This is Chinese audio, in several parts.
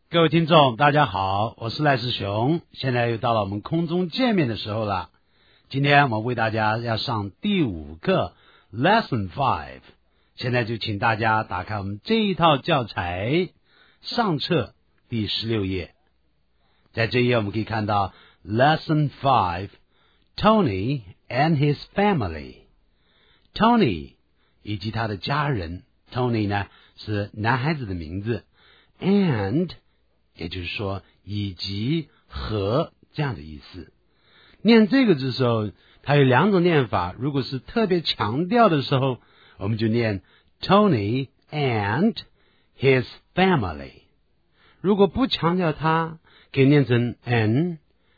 各位听众大家好，我是赖世雄，现在又到了我们空中见面的时候了。今天我们为大家要上第5课 Lesson 5， 现在就请大家打开我们这一套教材上册第16页。在这一页我们可以看到 Lesson 5 Tony and his family。 Tony 以及他的家人， Tony 呢是男孩子的名字， and也就是说以及和这样的意思。念这个字的时候它有2种念法，如果是特别强调的时候我们就念 Tony and his family， 如果不强调它可以念成 Tony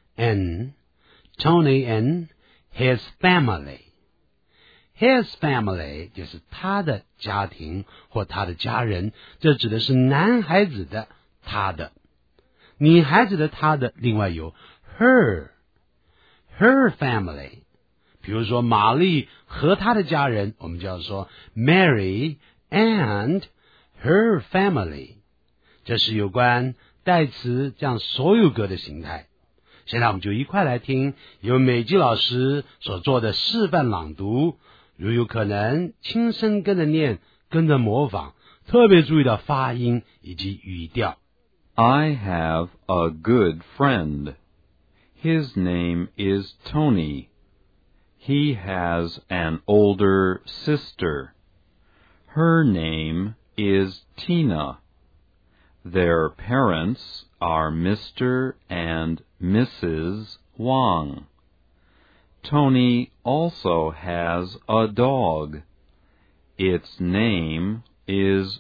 and his family。 His family 就是他的家庭或他的家人，这指的是男孩子的他的，女孩子的她的另外有 her family。 比如说玛丽和她的家人，我们就要说 Mary and her family。 这是有关代词这样所有格的形态。现在我们就一块来听由美姬老师所做的示范朗读，如有可能轻声跟着念，跟着模仿，特别注意到发音以及语调。 I have a good friend. His name is Tony. He has an older sister. Her name is Tina. Their parents are Mr. and Mrs. Wang. Tony also has a dog. Its name is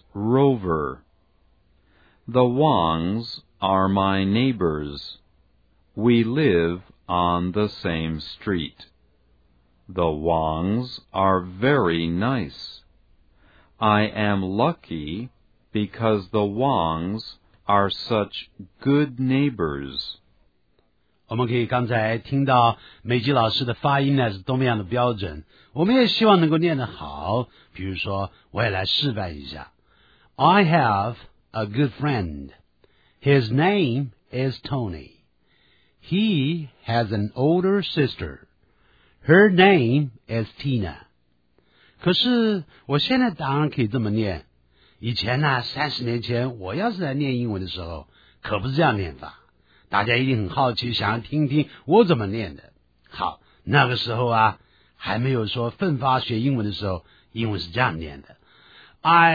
Rover.The Wangs are my neighbors. We live on the same street. The Wangs are very nice. I am lucky because the Wangs are such good neighbors. 我们可以刚才听到美姬老师的发音呢是多么样的标准，我们也希望能够念得好。比如说我也来示范一下。 I have a good friend. His name is Tony. He has an older sister. Her name is Tina. 可是我现在当然可以这么念，以前呢30年前我要是来念英文的时候可不是这样念法，大家一定很好奇，想要听听我怎么念的。好，那个时候啊还没有说奋发学英文的时候，英文是这样念的。I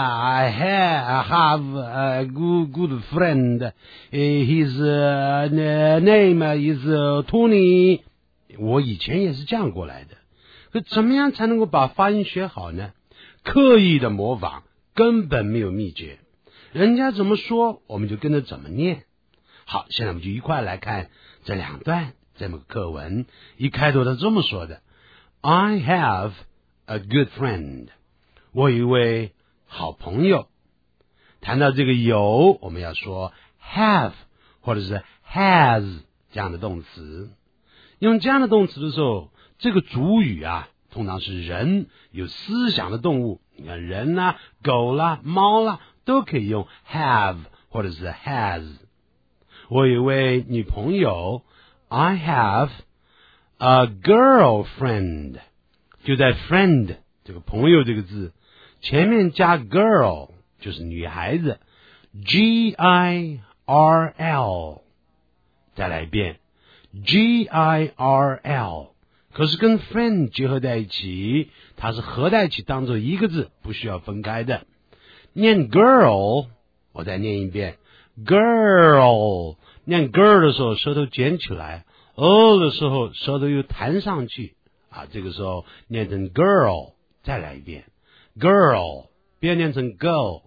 have a good friend. His name is Tony. 我以前也是这样过来的。可怎么样才能够把发音学好呢？刻意的模仿根本没有秘诀，人家怎么说我们就跟着怎么念。好，现在我们就一块来看这2段这么个课文。一开头他这么说的， I have a good friend，我有一位好朋友。谈到这个有，我们要说 have 或者是 has 这样的动词。用这样的动词的时候，这个主语啊通常是人，有思想的动物。你看人啦、狗啦、猫啦都可以用 have 或者是 has。 我有一位女朋友， I have a girlfriend。 就在 friend 这个朋友这个字前面加 girl 就是女孩子， G-I-R-L。 再来一遍 G-I-R-L， 可是跟 friend 结合在一起，它是合在一起当做一个字，不需要分开的。念 girl， 我再念一遍 girl。 念 girl 的时候舌头卷起来， 的时候舌头又弹上去啊，这个时候念成 girl。 再来一遍girl， 不要念成 go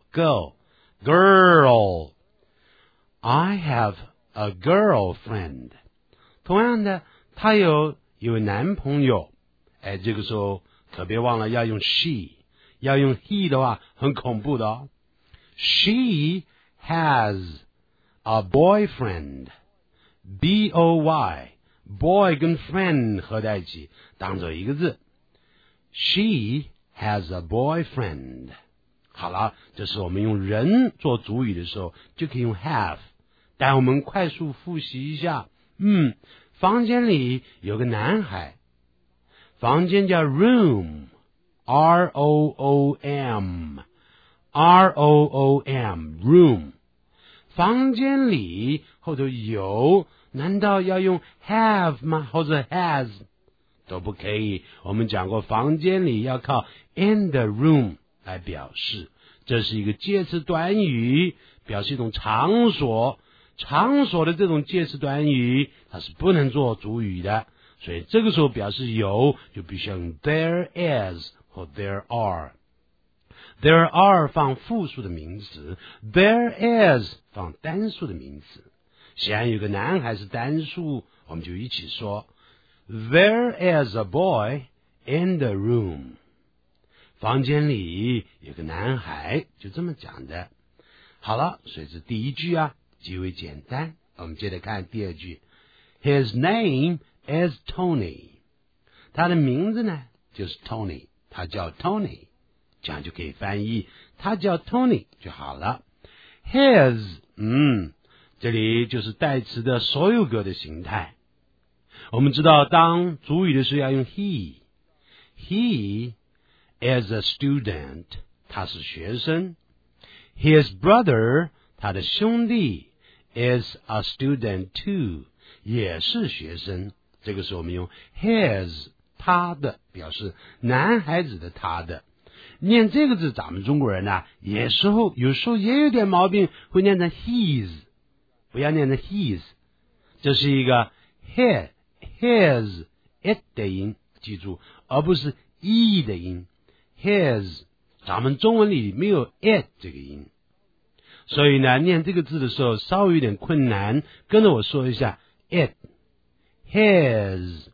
girl。 I have a girlfriend。 同样的，他有男朋友，这个时候可别忘了要用 she， 要用 he 的话很恐怖的哦。 She has a boyfriend。 B-O-Y， boy 跟 friend 合在一起当做一个字， She has a boyfriend。 好了，这是我们用人做主语的时候就可以用 have。但我们快速复习一下，房间里有个男孩，房间叫 room， R-O-O-M， R-O-O-M， room。房间里后头有，难道要用 have 吗？或者 has？ 都不可以。我们讲过，房间里要靠 in the room 来表示，这是一个介词短语，表示一种场所。场所的这种介词短语，它是不能做主语的，所以这个时候表示有，就必须要用 there is 或 there are。There are 放复数的名词， there is 放单数的名词。显然有个男孩是单数，我们就一起说 There is a boy in the room。 房间里有个男孩，就这么讲的。好了，所以这第一句极为简单。我们接着看第二句 His name is Tony。 他的名字呢就是 Tony， 他叫 Tony，这样就可以翻译，他叫 Tony 就好了。His， 这里就是代词的所有格的形态。我们知道当主语的时候要用 he。He is a student， 他是学生。His brother， 他的兄弟 is a student too， 也是学生。这个时候我们用 his， 他的，表示男孩子的他的。念这个字，咱们中国人有时候也有点毛病，会念成 his， 不要念成 his， 这是一个 his it 的音，记住，而不是 e 的音。his， 咱们中文里没有 it 这个音，所以念这个字的时候稍微有点困难，跟着我说一下 it。 his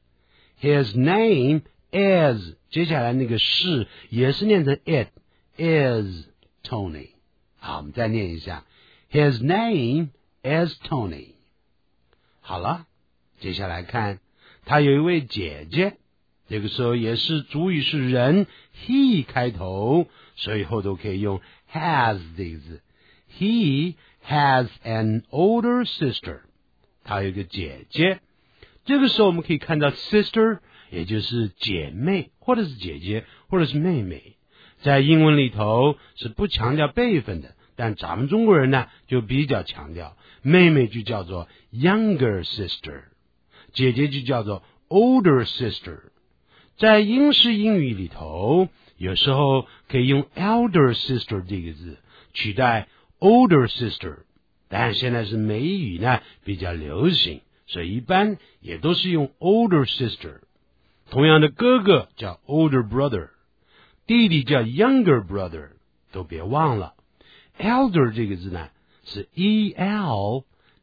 name is， 接下来那个是也是念成 it is Tony。 好，我们再念一下 His name is Tony。 好了，接下来看他有一位姐姐，这个时候也是主语是人 he 开头，所以后头可以用 has 这个字。 He has an older sister， 他有一个姐姐。这个时候我们可以看到 sister 也就是姐妹，或者是姐姐，或者是妹妹。在英文里头是不强调辈分的，但咱们中国人就比较强调，妹妹就叫做 younger sister， 姐姐就叫做 older sister。 在英式英语里头，有时候可以用 elder sister 这个字取代 older sister， 但现在是美语比较流行，所以一般也都是用 older sister。 同样的，哥哥叫 older brother， 弟弟叫 younger brother， 都别忘了 elder 这个字是 E-L-D-E-R，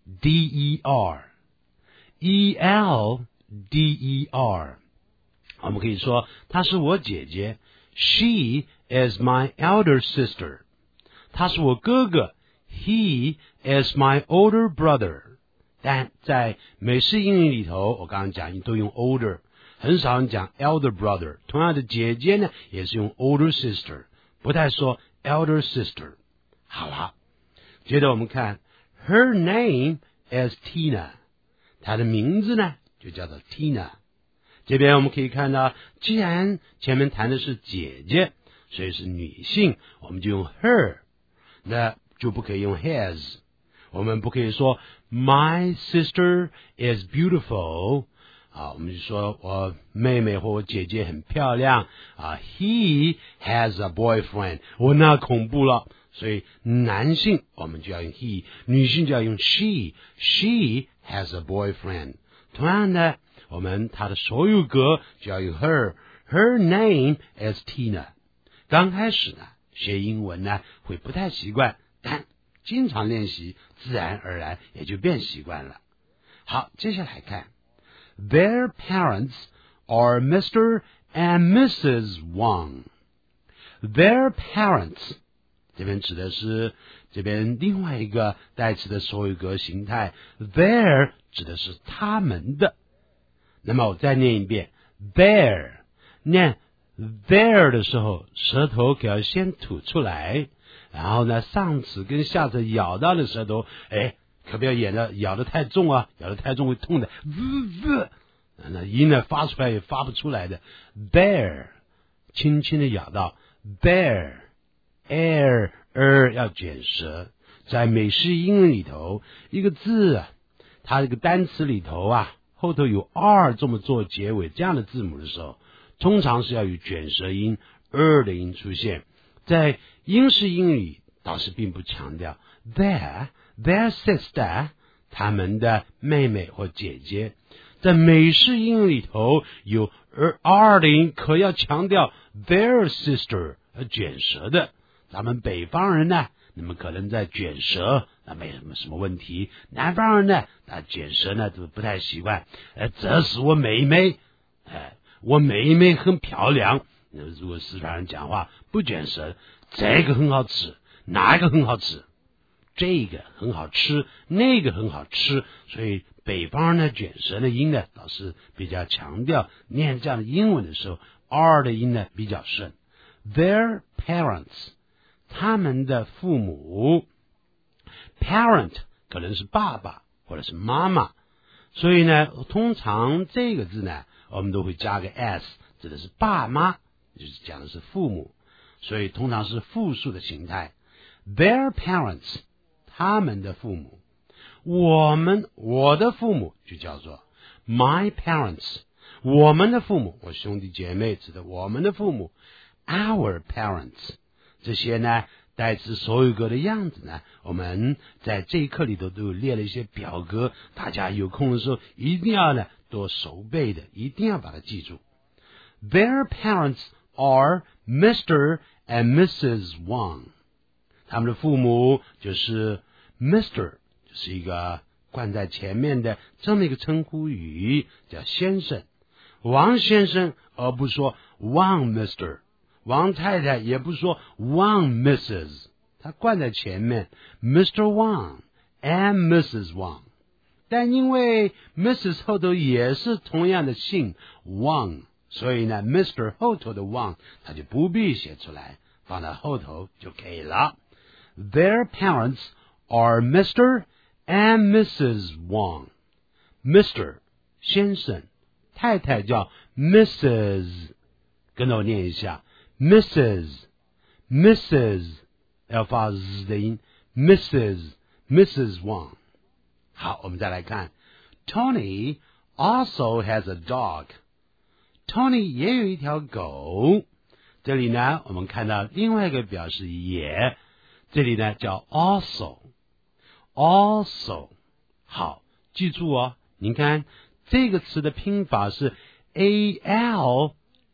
E-L-D-E-R。 我们可以说她是我姐姐， She is my elder sister。 他是我哥哥， He is my older brother。 但在美式英语里头，我刚刚讲都用 older， 很少人讲 elder brother。 同样的，姐姐也是用 older sister， 不太说 elder sister。 好了，接着我们看 Her name is Tina， 她的名字就叫做 Tina。 这边我们可以看到，既然前面谈的是姐姐，所以是女性，我们就用 her， 那就不可以用 his。 我们不可以说 My sister is beautiful， 我们就说我妹妹或我姐姐很漂亮He has a boyfriend， 那恐怖了。所以男性我们就要用 he， 女性就要用 she has a boyfriend。 同样的，我们它的所有格就要用 her name is Tina。 刚开始学英文会不太习惯，但经常练习，自然而然也就变习惯了。好，接下来看 Their parents are Mr. and Mrs. Wang。 Their parents 这边指的是这边另外一个代词的所有格形态， their 指的是他们的。那么我再念一遍 their， 念 their 的时候舌头可要先吐出来， 然后呢，上齿跟下齿咬到的舌头，可不要咬得太重啊，咬得太重会痛的，那音呢发出来也发不出来的。bear 轻轻的咬到 bear air 要卷舌。在美式英文里头，一个字啊，它这个单词里头啊，后头有 r 这么做结尾这样的字母的时候，通常是要有卷舌音的音出现。在英式英语里倒是并不强调 their sister 他们的妹妹或姐姐。在美式英语里头有 r 的音，可要强调 their sister 卷舌的。咱们北方人呢，那么可能在卷舌没什么问题，南方人呢卷舌呢都不太习惯。这是我妹妹，我妹妹很漂亮。如果四川人讲话不卷舌，这个很好吃，那个很好吃，这个很好吃，那个很好吃。所以北方人呢卷舌的音呢倒是比较强调，念这样的英文的时候 r 的音呢比较顺。Their parents 他们的父母， parent 可能是爸爸或者是妈妈，所以呢通常这个字呢我们都会加个 s， 指的是爸妈，就是讲的是父母，所以通常是复数的形态。 Their parents 他们的父母，我的父母就叫做 my parents， 我们的父母，我兄弟姐妹指的我们的父母 our parents。这些呢代词所有格的样子呢，我们在这一课里头都有列了一些表格，大家有空的时候一定要呢多熟背的，一定要把它记住。 Their parents are Mr. and Mrs. Wang， 他们的父母就是 Mr， 就是一个冠在前面的这么一个称呼语，叫先生，王先生，而不说 Wang Mr，王太太也不说 Wang Mrs， 他冠在前面 Mr. Wang and Mrs. Wang， 但因为 Mrs 后头也是同样的姓 Wang， 所以呢 Mr 后头的 Wang 他就不必写出来，放在后头就可以了。 Their parents are Mr. and Mrs. Wang。 Mr 先生，太太叫 Mrs， 跟着我念一下Mrs 要发 z 的音 Mrs Wang。 好，我们再来看 Tony also has a dog。 Tony 也有一条狗。这里呢我们看到另外一个表示也，这里呢叫 also。 好，记住哦，您看这个词的拼法是 ALSO，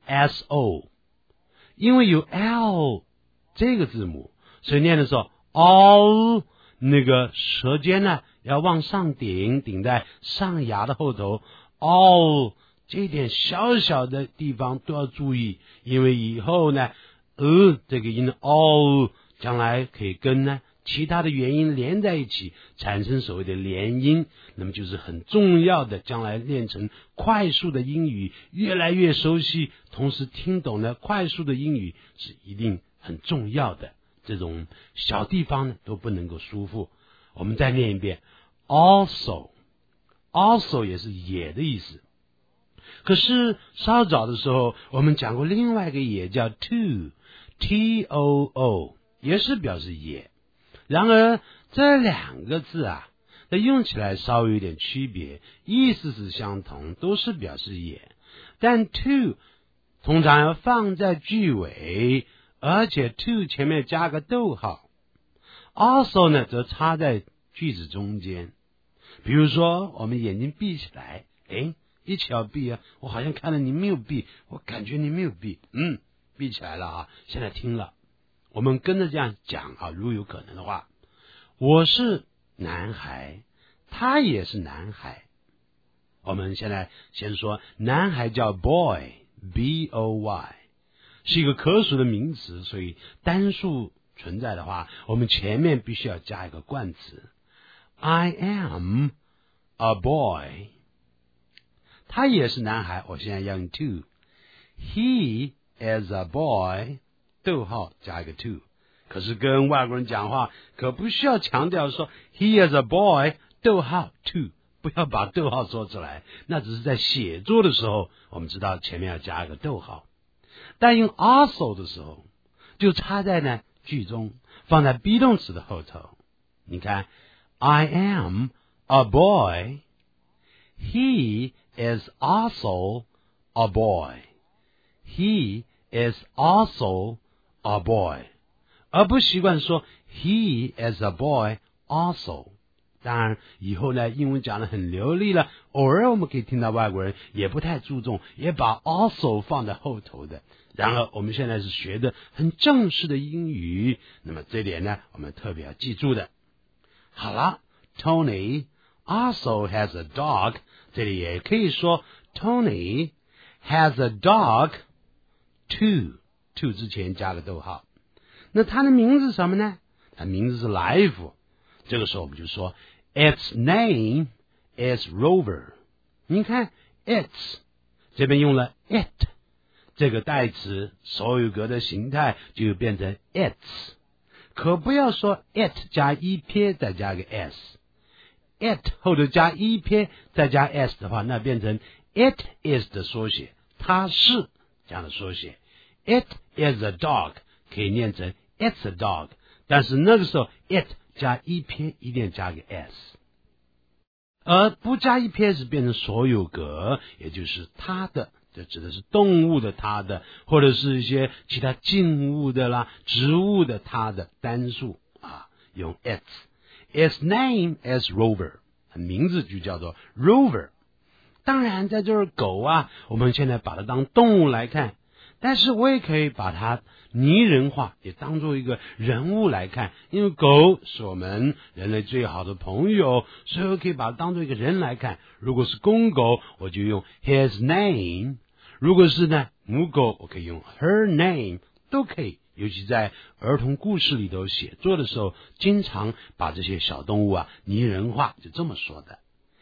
因为有 L 这个字母，所以念的时候 all 那个舌尖呢要往上顶，顶在上牙的后头 all， 这一点小小的地方都要注意，因为以后呢这个音 all 将来可以跟呢其他的元音连在一起，产生所谓的连音，那么就是很重要的，将来练成快速的英语越来越熟悉，同时听懂了快速的英语是一定很重要的，这种小地方呢都不能够疏忽。我们再念一遍 also 也是也的意思。可是稍早的时候我们讲过另外一个也叫 too， T-O-O 也是表示也。然而这两个字啊，那用起来稍微有点区别，意思是相同，都是表示也，但 to 通常要放在句尾，而且 to 前面加个逗号。 also 呢则插在句子中间。比如说我们眼睛闭起来，一起要闭啊，我好像看到你没有闭，我感觉你没有闭，闭起来了啊，现在听了，我们跟着这样讲啊，如果有可能的话，我是男孩，他也是男孩。我们现在先说男孩叫 boy， B-O-Y， 是一个可数的名词，所以单数存在的话，我们前面必须要加一个冠词 I am a boy。 他也是男孩，我现在要用 to， He is a boy， 逗号加一个 to。 可是跟外国人讲话可不需要强调说 He is a boy 逗号 too， 不要把逗号说出来，那只是在写作的时候我们知道前面要加一个逗号，但用 also 的时候就插在呢句中，放在 be 动词的后头。你看 I am a boy， He is also a boy， He is also a boy， 而不习惯说 He is a boy also。 当然以后呢英文讲得很流利了，偶尔我们可以听到外国人也不太注重，也把 also 放在后头的。然而我们现在是学的很正式的英语，那么这点呢我们特别要记住的。好了， Tony also has a dog， 这里也可以说 Tony has a dog too， to 之前加个逗号。那他的名字是什么呢？他名字是来福，这个时候我们就说 Its name is Rover。 你看 It's 这边用了 it 这个代词，所有格的形态就变成 It's， 可不要说 it 加一撇再加个 s， it 后头加一撇再加 s 的话，那变成 it is 的缩写，它是这样的缩写。 It is a dog 可以念成 It's a dog， 但是那个时候 it 加一撇一定加个 s， 而不加一撇是变成所有格，也就是它的，这指的是动物的它的，或者是一些其他静物的啦、植物的它的单数啊，用 its。Its name is Rover， 名字就叫做 Rover。 当然在这儿狗啊，我们现在把它当动物来看，但是我也可以把它拟人化，也当做一个人物来看，因为狗是我们人类最好的朋友，所以我可以把它当做一个人来看。如果是公狗我就用 his name， 如果是呢母狗我可以用 her name， 都可以。尤其在儿童故事里头写作的时候，经常把这些小动物啊拟人化，就这么说的。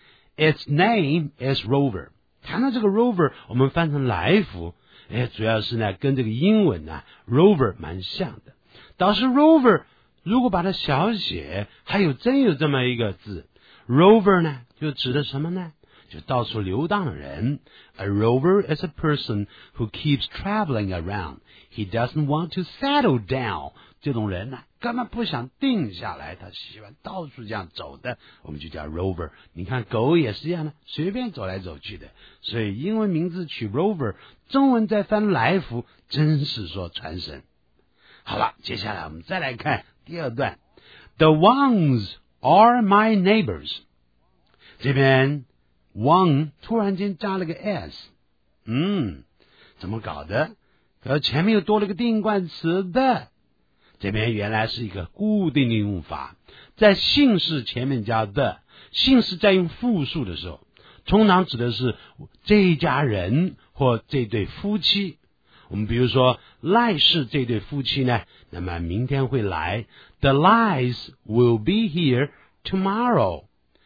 Its name is Rover。 谈到这个 Rover 我们翻成来福，主要是呢跟这个英文啊 Rover 蛮像的。倒是 Rover 如果把它小写，还有真有这么一个字 Rover 呢，就指的什么呢？就到处流荡的人。 A rover is a person who keeps traveling around. He doesn't want to settle down. 这种人呢根本不想定下来，他喜欢到处这样走的，我们就叫 rover。 你看狗也是一样的，随便走来走去的，所以英文名字取 rover， 中文再翻来福，真是说传神。好了，接下来我们再来看第二段。 The Wangs are my neighbors。 这边Wang 突然间加了个 s， 怎么搞的？前面又多了个定冠词的，这边原来是一个固定的用法，在姓氏前面加的，姓氏在用复数的时候，通常指的是这一家人或这对夫妻。我们比如说赖氏这对夫妻呢，那么明天会来， The Lies will be here tomorrow。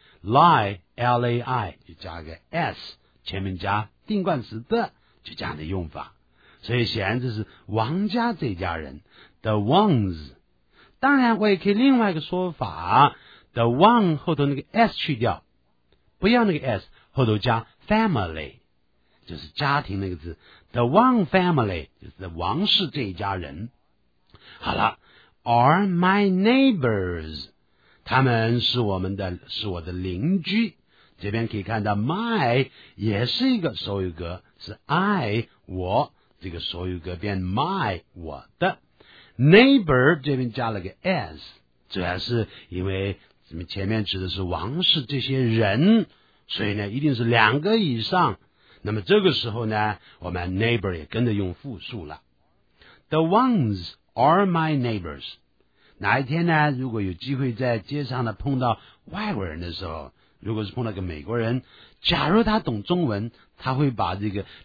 Lie L-A-I 就加个 s， 前面加定冠词的，就这样的用法。所以显然这是王家这家人 The Wangs。 当然我也可以另外一个说法， The Wang 后头那个 s 去掉，不要那个 s， 后头加 family， 就是家庭那个字， The Wang family 就是王氏这一家人。好了， are my neighbors， 他们是我的邻居。这边可以看到 my 也是一个所有格，是 I 我，这个所有格变 my 我的。 neighbor 这边加了个 s， 主要是因为前面指的是王氏这些人，所以呢一定是两个以上，那么这个时候呢我们 neighbor 也跟着用复数了。 The ones are my neighbors。 哪一天呢如果有机会在街上呢碰到外国人的时候，如果是碰到个美国人，假如他懂中文，他会把这个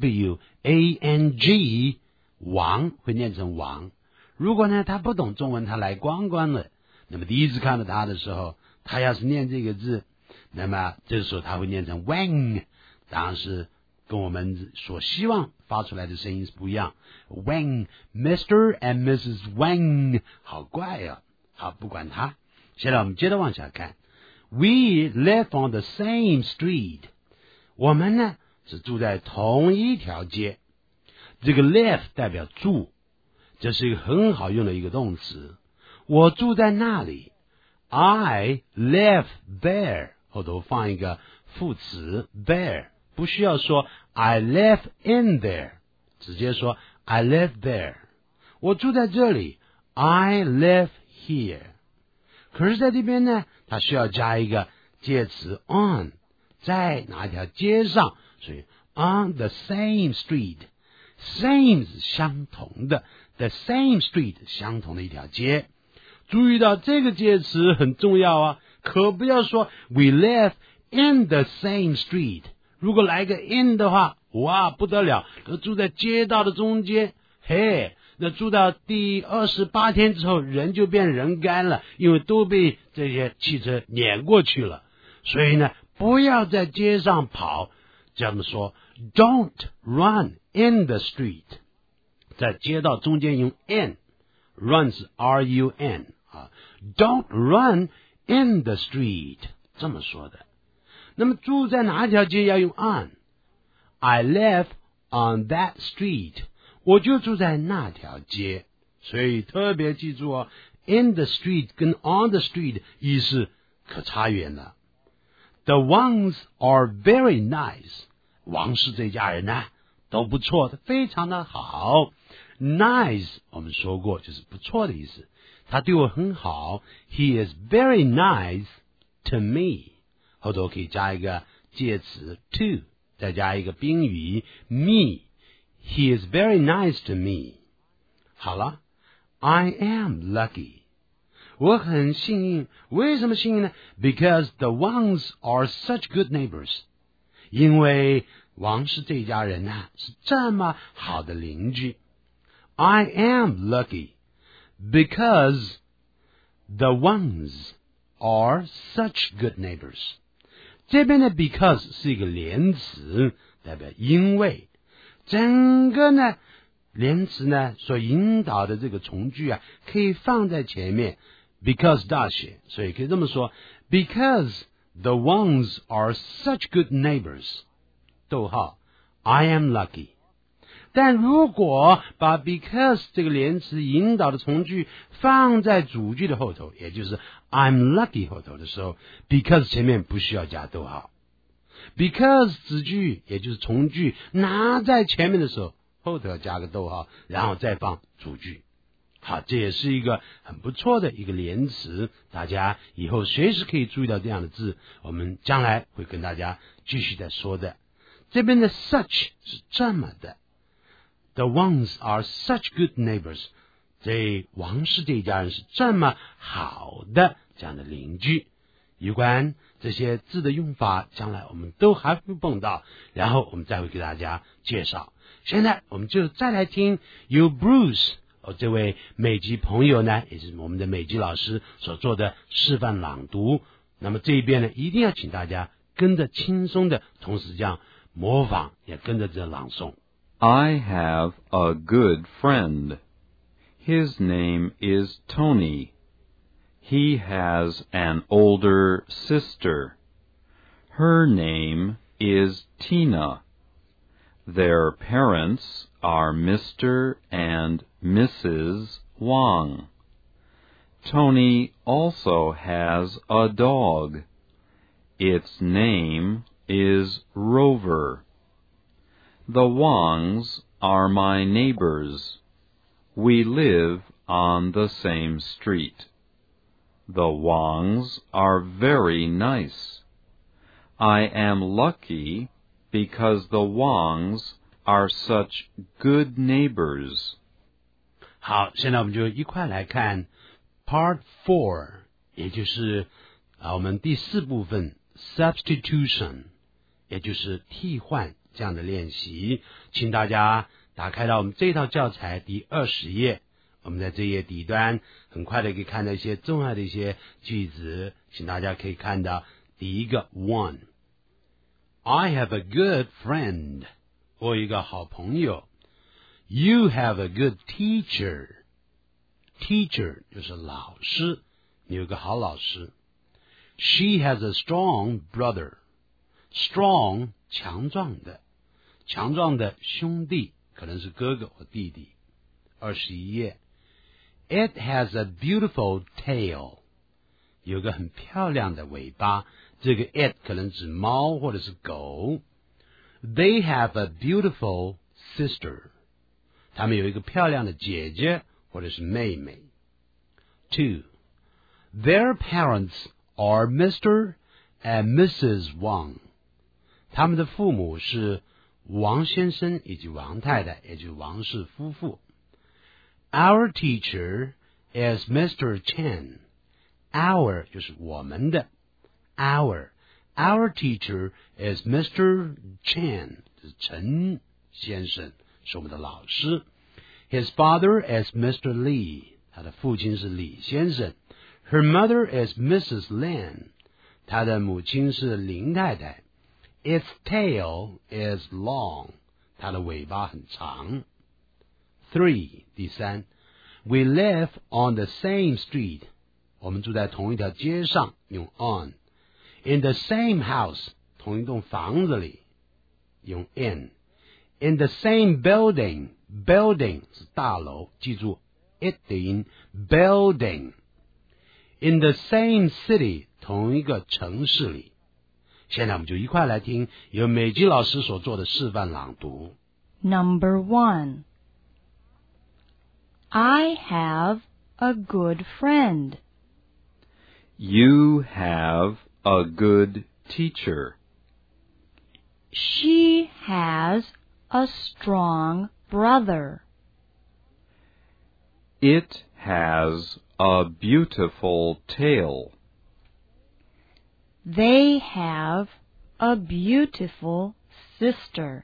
W-A-N-G 王会念成王。如果呢他不懂中文，他来观光了，那么第一次看到他的时候，他要是念这个字，那么这个时候他会念成 Wang， 当然是跟我们所希望发出来的声音是不一样。Wang, Mr. and Mrs. Wang， 好怪啊！好，不管它。现在我们接着往下看。We live on the same street。我们呢是住在同一条街。这个 live 代表住，这是一个很好用的一个动词。我住在那里。I live there， 后头放一个副词 there， 不需要说 I live in there， 直接说 I live there。 我住在这里 I live here。 可是在这边呢，它需要加一个介词 on， 在哪一条街上，所以 on the same street。 same 是相同的， the same street 相同的一条街。注意到这个介词很重要啊，可不要说 we live in the same street。 如果来个 in 的话，哇，不得了，住在街道的中间。嘿，那住到第28天之后，人就变人干了，因为都被这些汽车碾过去了。所以呢，不要在街上跑，这么说 Don't run in the street。 在街道中间用 in，run 是 R-U-N 啊 ，Don't run in the street， 这么说的。那么住在哪条街要用 on，I live on that street， 我就住在那条街。所以特别记住哦 ，in the street 跟 on the street 意思可差远了。The Wangs are very nice， 王氏这家人呢都不错的，非常的好。Nice 我们说过就是不错的意思，他对我很好。He is very nice to me， 后头可以加一个介词 to， 再加一个宾语 me。 He is very nice to me。 好了， I am lucky， 我很幸运。为什么幸运呢？ Because the Wangs are such good neighbors， 因为王氏这家人啊是这么好的邻居。I am lucky because the Wangs are such good neighbors。 这边的 because 是一个连词，代表因为。整个呢连词呢所引导的这个从句啊，可以放在前面 because 大写，所以可以这么说 Because the Wangs are such good neighbors， 逗号 I am lucky。但如果把 because 这个连词引导的从句放在主句的后头，也就是 I'm lucky 后头的时候， because 前面不需要加逗号。 because 子句也就是从句拿在前面的时候，后头要加个逗号，然后再放主句。好，这也是一个很不错的一个连词，大家以后随时可以注意到这样的字，我们将来会跟大家继续再说的。这边的 such 是这么的， The Wangs are such good neighbors， 这王氏这一家人是这么好的这样的邻居。有关这些字的用法，将来我们都还会碰到，然后我们再会给大家介绍。现在我们就再来听由 Bruce 这位美籍朋友呢，也是我们的美籍老师所做的示范朗读。那么这一边呢，一定要请大家跟着轻松的，同时这样模仿，也跟着这朗诵。 I have a good friend. His name is Tony. He has an older sister. Her name is Tina. Their parents are Mr. and Mrs. Wang. Tony also has a dog. Its name is Rover. The Wangs are my neighbors. We live on the same street. The Wangs are very nice. I am lucky because the Wangs are such good neighbors. 好，现在我们就一块来看 Part 4， 也就是我们第4部分 Substitution， 也就是替换这样的练习。请大家打开到我们这套教材第20页，我们在这页底端很快的可以看到一些重要的一些句子，请大家可以看到第一个 one， I have a good friend， 我有一个好朋友。You have a good teacher. Teacher 就是老师，你有个好老师。She has a strong brother. Strong 强壮的兄弟，可能是哥哥或弟弟。21页。It has a beautiful tail. 有个很漂亮的尾巴，这个 it 可能指猫或者是狗。They have a beautiful sister. 他们有一个漂亮的姐姐或者是妹妹。2. Their parents are Mr. and Mrs. Wang. 他们的父母是王先生以及王太太，也就是王氏夫妇。Our teacher is Mr. Chen. Our 就是我们的 Our teacher is Mr. Chen. 是陈先生，是我们的老师。His father is Mr. Li. 他的父亲是李先生。Her mother is Mrs. Lin. 他的母亲是林太太。Its tail is long. 它的尾巴很长。3. 第三 We live on the same street. 我们住在同一条街上，用 on. In the same house. 同一栋房子里，用 in. In the same building. Building 是大楼，记住 it 的音 building. In the same city. 同一个城市里。现在我们就一块来听由美姬老师所做的示范朗读。 Number 1. I have a good friend. You have a good teacher. She has a strong brother. It has a beautiful tail. They have a beautiful sister.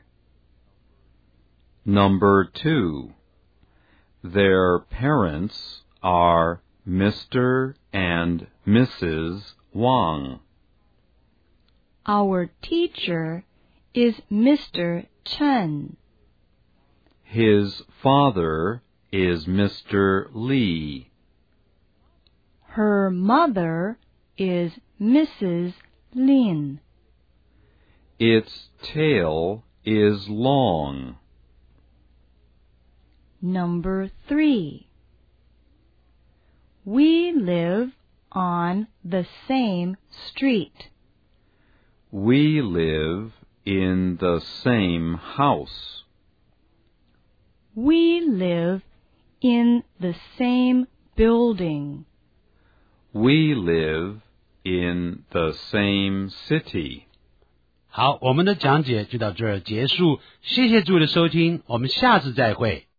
Number 2. Their parents are Mr. and Mrs. Wang. Our teacher is Mr. Chen. His father is Mr. Li. Her mother is Mrs. Lin. Its tail is long. Number 3. We live on the same street. We live in the same house. We live in the same building. We live in the same city. 好，我们的讲解就到这儿结束，谢谢诸位的收听，我们下次再会。